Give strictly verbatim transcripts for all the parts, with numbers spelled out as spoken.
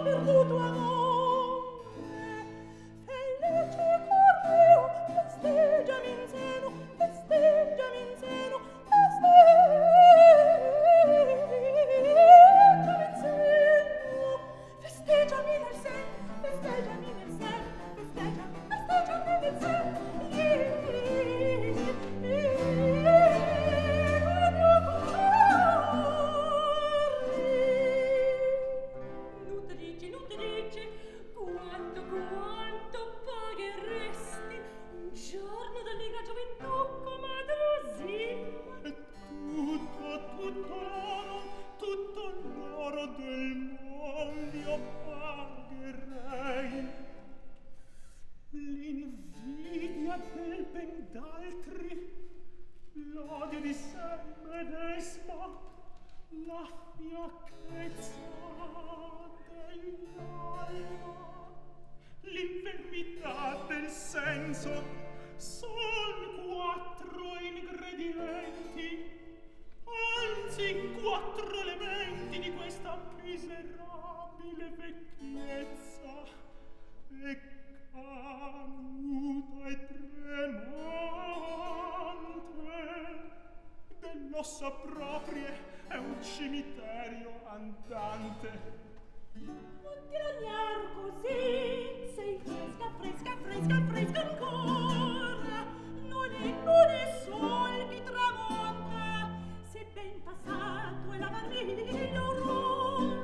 perduto amore, felice cuor mio, festeggiami in seno, festeggiami in seno, festeggiami in seno, festeggiami nel sen, festeggiami nel sen, festeggiami, festeggiami nel sen. Nutrici, nutrici, quanto, quanto pagheresti un giorno d'allegra gioventù, comadrosina? Tutto, tutto l'oro, tutto l'oro del mondo io pagherei. L'invidia del ben d'altri, l'odio di sé medesimo, la fiacchezza dell'alma, l'infermità del senso, son quattro ingredienti, anzi quattro elementi di questa miserabile vecchiezza, e canuta e tremante dell'ossa proprie è un cimitero andante. Non ti ragnar così, sei fresca, fresca, fresca, fresca ancora. Non è, non è sol che tramonta, se ben passato è la varia l'aurora.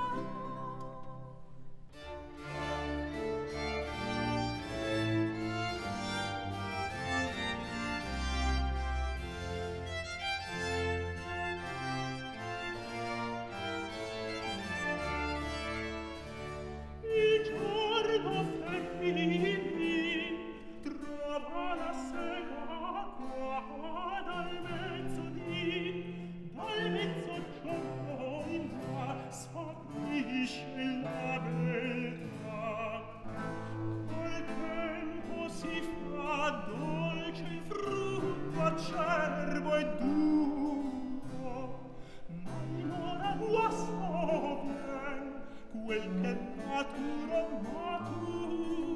Il giorno femminile trova la sera qua dal mezzodì, dal mezzogiorno in là sparisce la beltà. Al tempo si fa dolce il frutto acerbo e duro, ma l'ora guasto vien quel che natura maturo.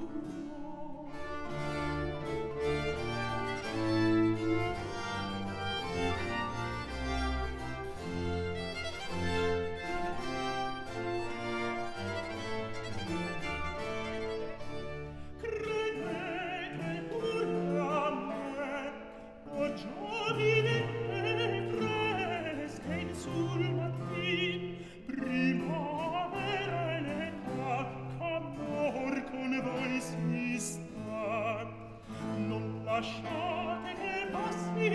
Credete pure a me, o giovine e fresca in sul mattin, primavera e l'età ch'amor con voi si sta. Non lasciate che passi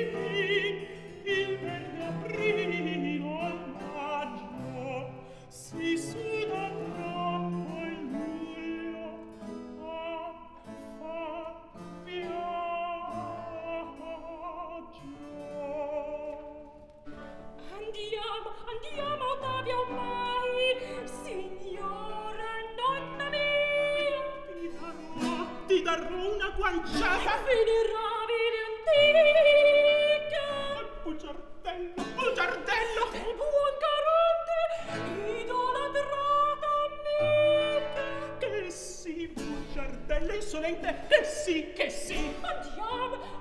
il verde aprile o il maggio, si suda troppo il luglio a far viaggio. Andiamo, andiamo, Ottavia, ormai, signora nonna mia. Ti darò, ti darò una guanciata. Finirà vile antica. Bugiardello, bugiardello. Del buon Caronte, idolatrata amica. Che sì, bugiardello insolente, che sì, che sì. Andiamo,